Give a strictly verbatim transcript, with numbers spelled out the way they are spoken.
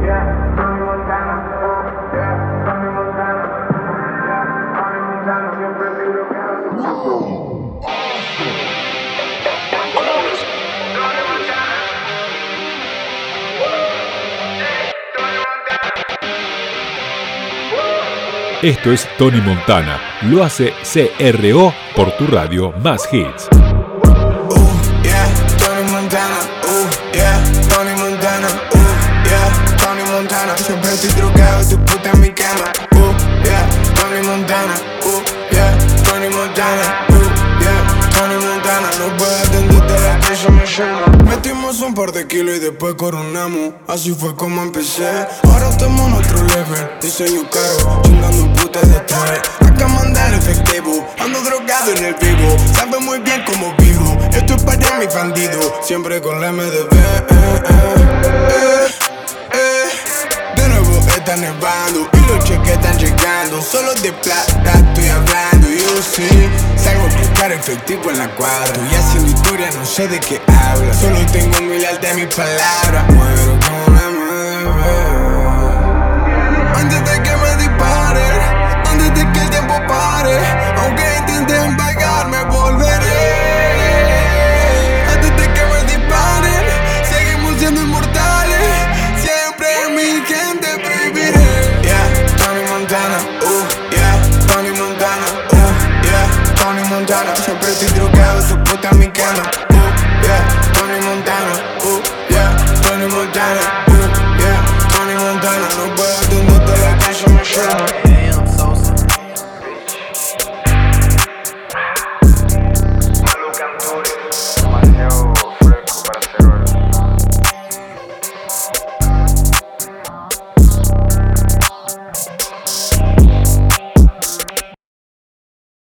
yeah, Tony Montana, oh, yeah, Tony Montana, yeah, Tony Montana, siempre digo que hago. Esto es Tony Montana, lo hace C R O por tu radio Más Hits. Uh, yeah, Tony Montana, uh, yeah, Tony Montana, uh, yeah, Tony Montana. Siempre estoy drogado, tu puta en mi cama. Uh, yeah, Tony Montana, uh, yeah, Tony Montana, uh, yeah, Tony Montana. No puedo atenderte, la presa me llama. Metimos un par de kilos y después coronamos. Así fue como empecé. Ahora estamos en otro level. Diseño caro, chingando un puta de tres. Acá mandar efectivo, ando drogado en el vivo. Sabe muy bien cómo vivo. Esto es para mis bandidos, siempre con la M D B. Eh, eh, eh, eh. De nuevo está nevando y los cheques están llegando. Solo de plata estoy hablando. Yo sí, salgo a buscar efectivo en la cuadra. Estoy haciendo historia, no sé de qué habla. Solo tengo mi lealtad de mis palabras. Muero con la M D B. Antes de que me disparen, antes de que el tiempo pare. Aunque intenten pagarme, volveré. Antes de que me disparen, seguimos siendo inmortales. Siempre mi gente viviré. Yeah, Tony Montana, uh, yeah, Tony Montana, uh, yeah, Tony Montana. Siempre estoy drogado, tu puta en mi cama. Uh, yeah, Tony Montana, uh, yeah, Tony Montana, uh, yeah, Tony Montana. No puedo atenderte, la casa me llama.